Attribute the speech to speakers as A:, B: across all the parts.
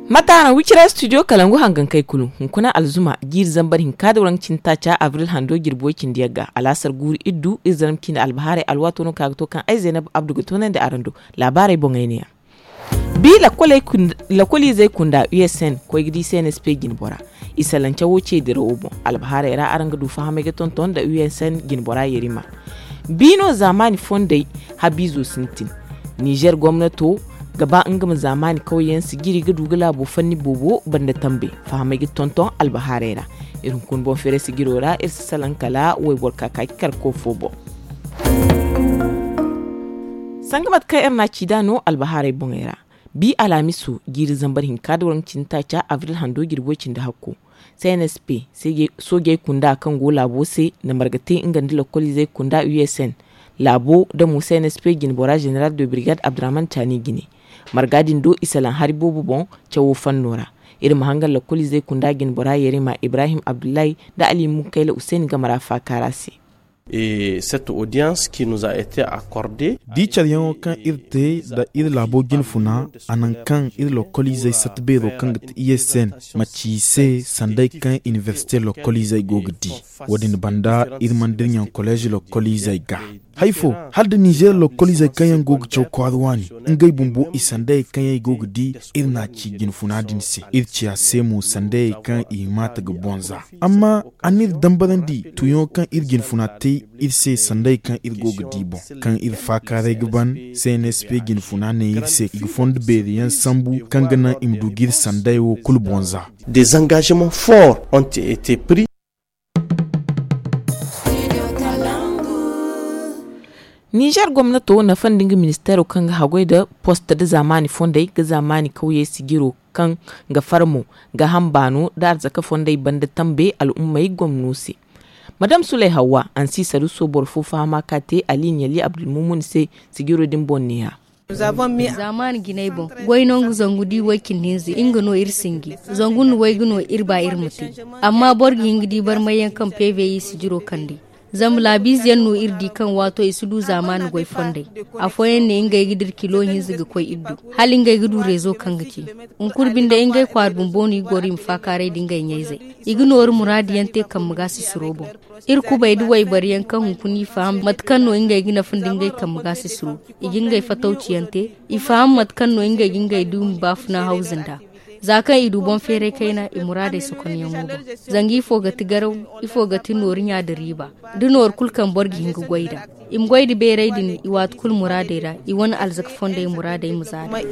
A: Matana wikira studio kalangu hangan kai kulu hunkuna alzuma gir zambar hinka da wurancin tacha avril hando girbokin diyaga alasar guri iddu izram kin albahare alwato no kagto kan ai Zainab Abdu gotonan da arando labarai bongainiya bi la koli zai kunda USN ko gidi CNSP ginbora isalance wuce da robo albahare ra aranga du fahame ga tonton da USN ginbora yerima bino zamani fondai habizo sintin Niger gwamnato gaba an gama zamani kauyen su giri ga dugula bo fanni bobo banda tambe fahama gi tonton albaharera irin kun bon fere su girora irsa salan kala wai borka kakar ko fobo sangamat kai erna cidano albahare bongera bi alamisu giri zambar hin kadawran cintaca avril hando girbocin da hakko CNSP sai soge kunda kan go labo sai na margate ingandi lokoli zai kunda USN labo da mu CNSP ginbora general de brigade Abdurrahman Tani Gine margadin do isalan haribo bubon cewo fannora irin mahangar lakuli zai kunda ginbora yerima Ibrahim Abdullahi da Ali Mukaila Hussein Gamara Fakarasi.
B: Et cette audience qui nous a été accordée
C: di chariyan kan irte da ir labogin funa anan kan ir localize satbe ro kan ISN machi se sandai kan université localize gogdi wadin banda ir mandiryan college localize ga haifo har da Niger localize kan yan gog chokwarwani ngai bumbu isandai kan yan gogdi ir na ci gin funa din se ir ciya semu sandai kan i mata ga bonza amma anir dambarandi tuyon kan ir gin funa te il se sandai kan il goga dibo kan il fakare gban CNSP gin funane il se il fond beriyan sambu kan gana imdugir sandai wo kulbonza.
B: Des engagements forts ont été pris.
A: Niger gwamnato na fandin ministero kan ga hagwai da posta da zamani fondai ga zamani kauye sigiro kan ga farmo ga hambano da arzaka fondai banda tambe al'ummai gwamnati. Madame Souley Hawa an si saru so borfo fama kate Aline Yali Abdulmumun se sigiro din bonniya.
D: Zaman ginai bon goinon zangudi wakin ninzi ingano irsingi zangun waiguno irba irmuti amma borgi ingidi bar mayan kan PVI sigiro kandi zam labis yanno irdi kan wato isudu zaman goy fonde afoyen ne ingay gidir kilo hinzi ga koy iddu hal ingay gidu rezo kangati kurbinde ingay kwar bumboni gorim fakare dingay nyeze ignor muradiyante kam magasi surobo irku bai duwai bariyan kan hunkuni faham matkan no ingay gina fundingay kam magasi suru igingay fatauciyante ifaham matkan no ingay gingay dum bafna hausinda zakan idu bon fere kaina imurade su kon yamuba zangi ifo ga tigarau ifo ga tinorinya da riba dinor kulkan borgi hinga goida im goidi be raidin iwat kul muradera iwan alzak fonde murade muzada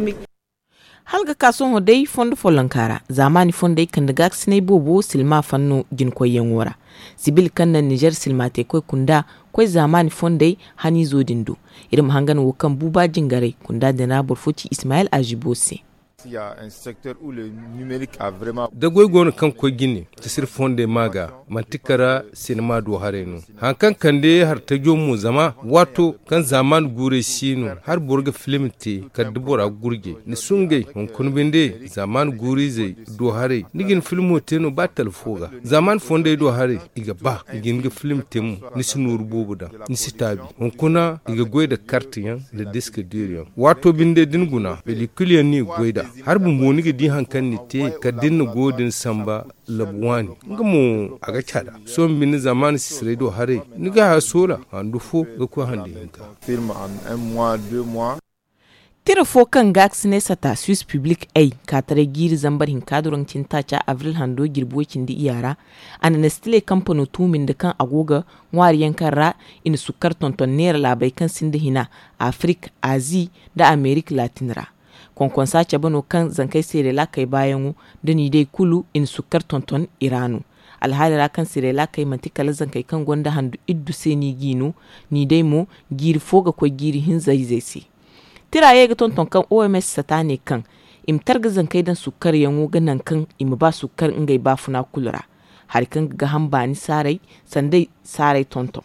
A: halga kason hodai fondo folankara zamani fonde kan daga sine bobo silma fanno gin koyen wora sibil kannan Niger silma te koy kunda koy zamani fonde hani zodindu irim hangan wokan buba jingare kunda da na burfuci Ismail Ajibose.
E: Il y a un secteur où le numérique a vraiment
F: da goygon kan ko gine ta sir fonde maga mantikara sinema do harenu hankan kande har ta jomu zama wato kan zaman gure sino har burga film te kad bora gurge ni sungai on kunbinde zaman gure zai do hare nigin filmo te no batal foga zaman fonde do hare iga ba igin ga film te mu ni sunuru bobuda ni sitabi on kuna iga goyda kartiyan da disque dur wato binde dinguna pellicule ni goyda har bumboni ga di hankan ni te ka dinna godin samba labuwani ngamo aga cada so bin zaman sisre do hare ni ga sola andu fo ga ko hande hinka
E: film en 1 mois 2 mois
A: tira fo kan gax ne sata Swiss Public ai ka tare giri zambar hinka duran cintaca avril hando girbokin di iyara an Nestle company tumin da kan agoga wariyan karra in sukar tonton nera labai kan sinda hina Africa Azi da America Latinra konkon sace bano kan zankai sirela kai bayan da ni dai kulu in sukar tonton Iranu alhalira kan sirela kai mantikala zankai kan gonda handu iddu sai ni gino ni dai mo giri foga ko giri hin zai si tiraye ga tonton kan OMS satane kan imtar ga zankai dan sukar yanwo ganan kan im ba sukar ingai ba funa kulura har kan ga hambani sarai sandai sarai tonton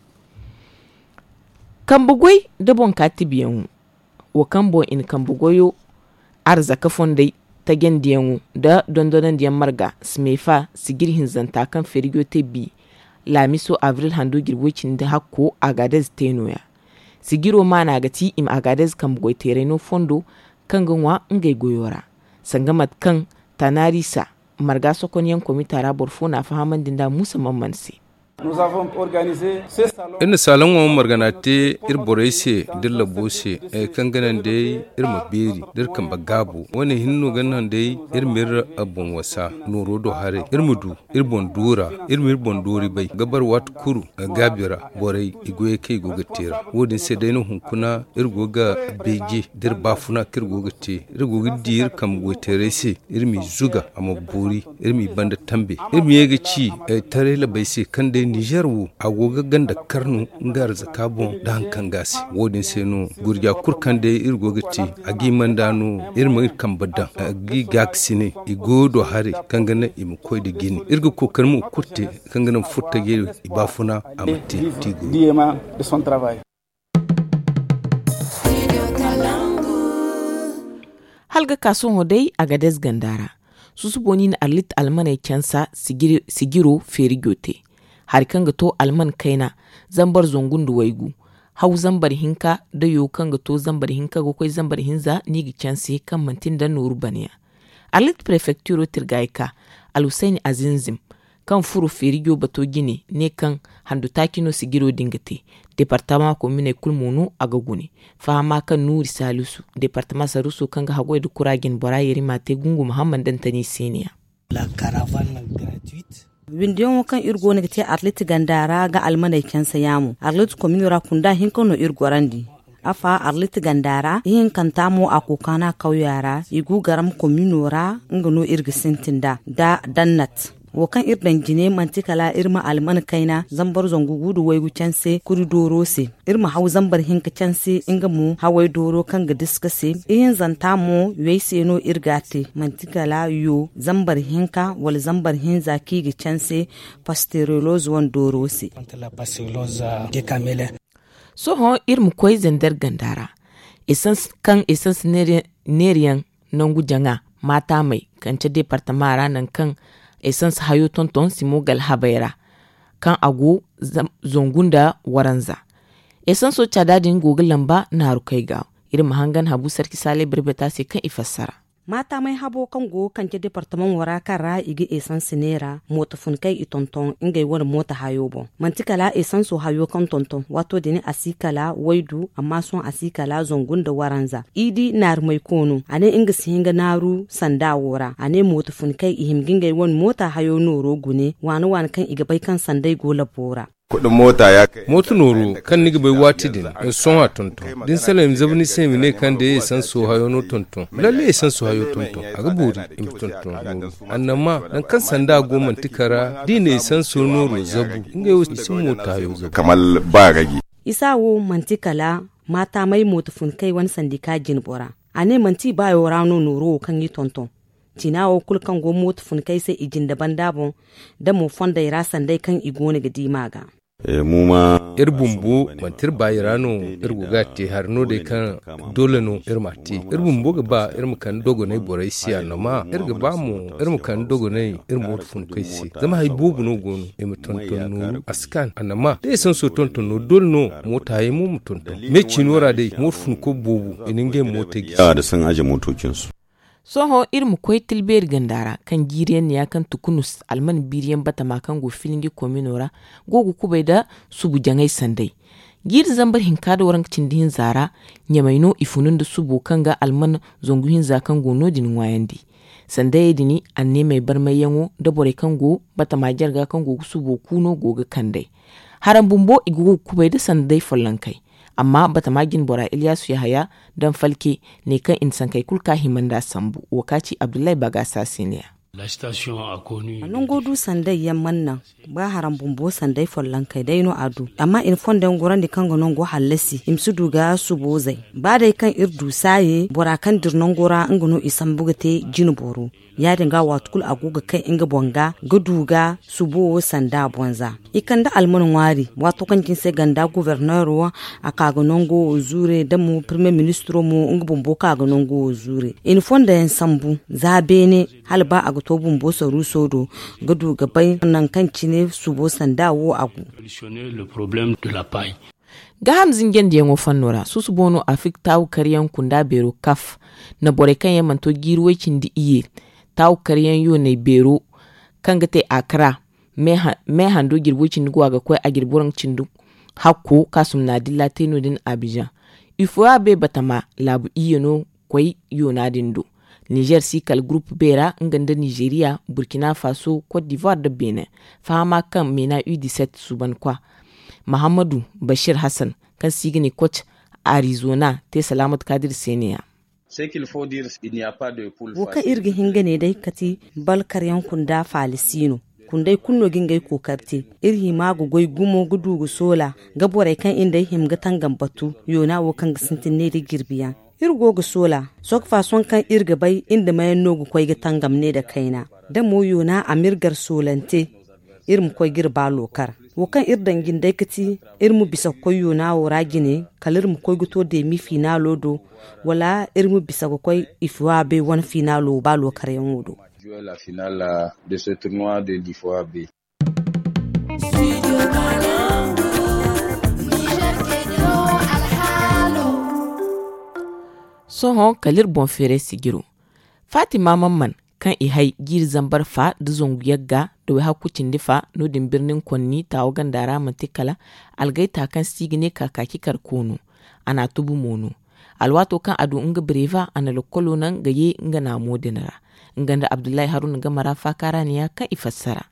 A: kan bugoi da bon katibiyan wa kambo in kambugoyo arzaka fondai ta gendiyanwu da dondonan diyan marga smefa sigirhin zanta kan ferigo bi lamiso avril hando girwocin da hakko agadez tenoya sigiro mana ga ti im agadez kambugoy tereno fondo kan ganwa ngai goyora sangamat kan tanarisa marga sokoniyan komitara borfo na fahaman dinda musa mammansi.
F: ina salon wa marganate ir boraise dilla bose kan ganan dai ir maberi dir kan bagabu wani hinno ganan dai ir mir abun wasa noro do hare ir mudu ir bondura ir mir bondori bai gabar wat kuru gabira borai igoye kai gogatera wodin sai dai no hunkuna ir goga beje dir bafuna kir gogate ir gogi dir kam gotere se ir mi zuga amaburi ir mi banda tambe ir mi yega ci tare la bai se kan dai Niger wu agoga ganda karnu ngar zakabon da hankan gasi wodin seno gurja kurkan de irgogati agi mandanu irma irkan badda agi gaksine igodo hare kangana im koyde gini irgo kokarmu kurte kangana futta gere ibafuna amati tigo diema de son travail.
A: Halga kason hodai a gades gandara susu boni na arlit almanai kyansa sigiro ferigote har kanga to alman kaina zambar zongundu waigu hau zambar hinka da yo kanga to zambar hinka go koy zambar hinza ni gi chance kan mantin da nuru baniya alit prefecture tirgaika alusaini azinzim kan furu ferigo bato gine ne kan handu takino sigiro dingate departement commune kulmunu agaguni fahama kan nuri salisu departement sarusu kanga hagoy du kuragin borayeri mate gungu muhammad dantani seniya
G: la caravane gratuite
H: windiyon kan irgo ne te atlet gandara ga almanai kansa yamu atlet communura kunda hinkono irgo randi afa atlet gandara yin kantamo akokana kawyara igu garam communura ngano irga sentinda da dannat wakan irdan jine mantikala irma alman kaina zambar zongu gudu waigu canse kuri doro se irma hau zambar hinka canse inga mu hawai doro kan ga diskase ihin zanta mu yuai no irgate mantikala yo zambar hinka wal zambar hinza ki ga canse pasteuroloze wan doro se
A: so ho irmu koi zandar gandara essence neriyan nangu janga mata mai kance departamara nan kan essence hayo tonton simogal habaira kan ago zongunda waranza essence so chadadin google lamba na rukai ga irin mahangan habu sarki sale birbeta sai kan ifassara
H: mata mai habo kan go kan ke departement wara kara igi essence nera mota fun kai itonton ingai wani mota hayo bon mantikala essence so hayo kan tonton wato dini asikala waidu amma son asikala zongunda waranza idi nar mai kono ane inga singa naru sanda wora ane mota fun kai ihim gingai wani mota hayo noro gune wani kan iga bai kan sandai gola bora
E: kudin mota ya kai
F: motu noro kan nigi bai wati din son ha tonton din salam zabni semi ne kan da san so hayo no tonton lalle san so hayo tonton aga buri im tonton annama dan kan sanda goman tikara dine san so noro zabu inga yo sun mota hayo zabu
E: kamal ba ragi
H: isawo mantikala mata mai motufun kai wani sandika jinbora ane manti ba yo rano noro kan yi tonton tinawo kulkan go motufun kai sai ijin daban dabon da mu fonda ira sandai kan igone ga dimaga
E: mu ma
F: irbumbu mantir bayirano irgugati harno de kan dole no irmati irbumbu ga ba irmu kan dogo ne borai siya no ma irga ba mu irmu kan dogo ne irmu fun kai si zama hay bubu no gono e tonton no askan anama de san so tonton no dole no mota yi mu tonton me cinora de mu fun ko bubu ininge mota gi
E: da san aje motocin su
A: soho irmu koy tilber gandara kan giren ya kan tukunus alman biriyan bata makan go filingi kominora gogu kubai da subu jangai sandai gir zambar hinkada waran cindihin zara nyamaino ifunun da subu kanga alman zonguhin zakan go nodin wayandi sandai dini anne mai barmai yango da bore kango bata majarga kango subu kuno goga kandai haram bumbo igugu kubai da sandai fallankai amma bata magin bora Ilyasu Yahaya dan falke ne kan insan kai kulka himanda sambu wakaci Abdullahi Bagasa senior
G: la station a connu
H: nan godu sandai yamman nan ba haram bumbo sandai follan kai daino adu amma in fondan goran di kan gonon go hallasi imsu duga su bozai ba dai kan irdu saye bora kan dirnon gora ngono isan bugate jinu boro ya dinga watkul agoga kai inga bonga guduga subo sanda bonza ikanda almun wari wato kan kin sai ganda gouverneur a kagonongo zure da mu premier ministre mu inga bombo kagonongo zure in fonda yan sambu zabene halba a to bumbo saru sodo gudu gabai nan kan cine subo sanda wo agu
G: solutionner le problème de la paille
A: ga hamzin gen da yango fannora susu bono afik taw karyan kunda bero kaf na bore kan yamanto girwecin di iye taw karyan yo ne bero kangate akra me hando girwecin gwa ga koy agirboran cindu hakko kasum na dilla teno din Abidjan ifo abe batama labu iye no koy yo na dindo Niger sikal groupe bera nganda Nigeria, Burkina Faso, Côte d'Ivoire da Benin. Fama kan mena U17 suban kwa. Mahamadou Bashir Hassan kan sigini coach Arizona te Salamat Kadir Seniya.
H: Woka irga hingane dai kati balkar yankun da Falisino. Kundai kunno gingai kokarti irhi magu goi gumo gudu gu sola gabore kan inda himga tangan batu yona wo kan gisintin ne da girbiya. Irgo gu sola sok fason kan irga bai inda mayan nogu kwai ga tangam ne da kaina da moyo na amirgar solante irin kwai girba lokar wokan irdan gindai kati irmu bisa koyo na wora gine kalir mu kwai guto da mi finalo do wala irmu bisa kwai ifuwa bai wani finalo ba lokar yan wudo
I: la finale de ce tournoi de l'IFOA B.
A: Sohon kalir bon fere sigiro. Fatima Mamman kan ihai gir zambar fa da zongu yagga da wai hakucin difa nodin birnin Konni ta wagan dara matikala algaita kan sigine kakaki karkono ana tubu mono. Alwato kan adu nga breva ana lokolo nan gaye nga na modinara. Nganda Abdullahi Haruna ga marafa karaniya kan ifassara.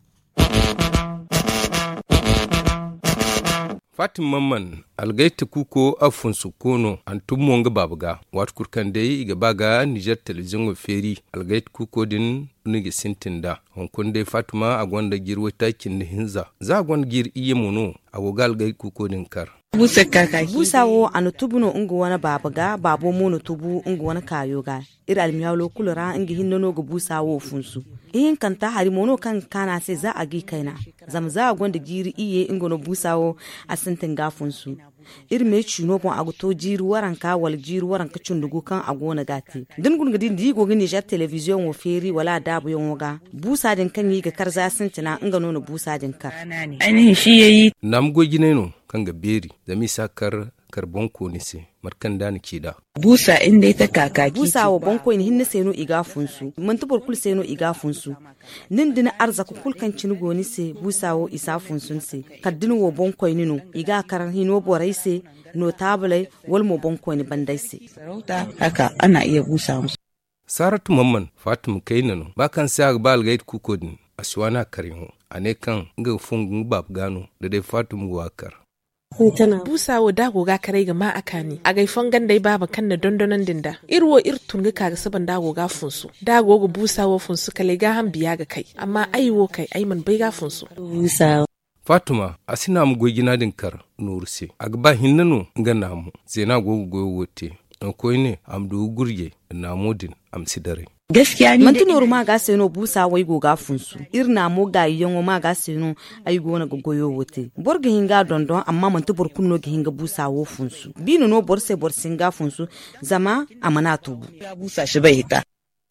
F: Fatim Mamman algaita kuko afun su kono an tummo nga babaga wat kurkan dai iga baga Niger television feri algaita kuko din nigi sintinda honkon dai Fatima agwanda girwa takin da hinza za agwanda gir iye mono agoga algaita kuko din kar
H: busa kakaki busa wo anu tubuno ungu wana babaga babo mono tubu ungu wana kayoga ira almiyalo kulura ingi hinnono go busa wo funsu ihin kanta hari mono kan kana sai za a gi kaina zamza agwanda giri iye ingono busa wo asintin gafunsu iri me chuno bon aguto jiru waranka wal jiru waranka chundugu kan agona gati din gun gidi di go gini jar television wo feri wala dabu yonga busa din kan yi ga karza sintina ingano no busa din kar
A: ainihin shi yayi
F: nam go gineno kan ga beri da misakar karbon ko ni se markan da ni kida
A: busa inda ita kakaki
H: busa wa bonko ni hinne seno iga funsu man tubur kul seno iga funsu nin dina arzaku kul kan cinugo ni se busa wo isa funsun se kaddin wo bonko ni no iga karan hino borai se no tabule wal mo bonko ni bandai se
A: haka ana iya busa musu.
F: Saratu Mamman Fatima kainano bakan sa bal gait kukodin aswana karin ane kan ga fungun bab gano da dai Fatima wakar
J: busawo dago ga kare ga ma akani a gaifon gandai baba kan na dondonan dinda irwo irtun ga kaga saban dago ga funsu dago ga busawo funsu kale ga han biya ga kai amma aiwo kai aiman bai ga funsu
H: busawo
F: Fatima asina mu gogina din kar nurse agba hinnano ga namu zena gogo goyo wote ko ne amdu gurge namudin amsidare
H: gaskiya ni mantinor ma ga seno busa wai go ga funsu irna mo ga yongo ma ga seno ai go na goyo wote borga hinga dondon amma mantu bor kunno ga hinga busa wo funsu bino no borse borsinga funsu zama amana tubu
A: busa shi bai hita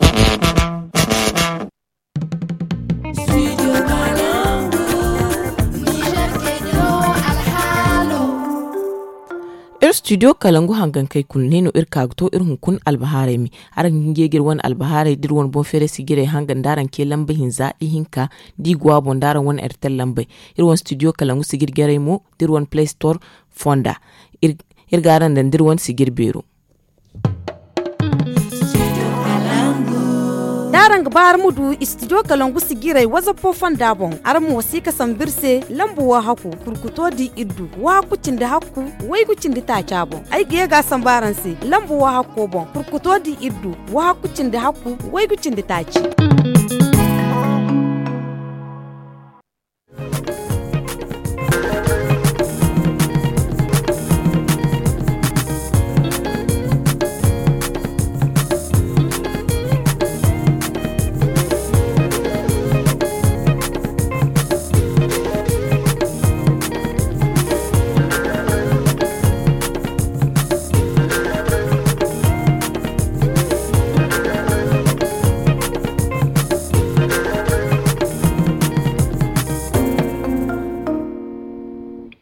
A: studio kalangu hangan kai kunne no irka to irin kun albahare mi aran gegir wan albahare dir won bon fere sigire hangan daran ke lambe hinza hinka di gwa bon daran won ertel lambe irwon studio kalangu sigir gere mo dir won play store fonda irgaran dan dir won sigir bero
H: daran gabar mudu studio kalangu sigirai waza pofan dabon armu wasika sambirse lambu wa haku kurkuto di iddu wa kucin da haku wai kucin da ta cabo ai ge ga sambaran se lambu wa haku bon kurkuto di iddu wa kucin da haku wai kucin da ta ci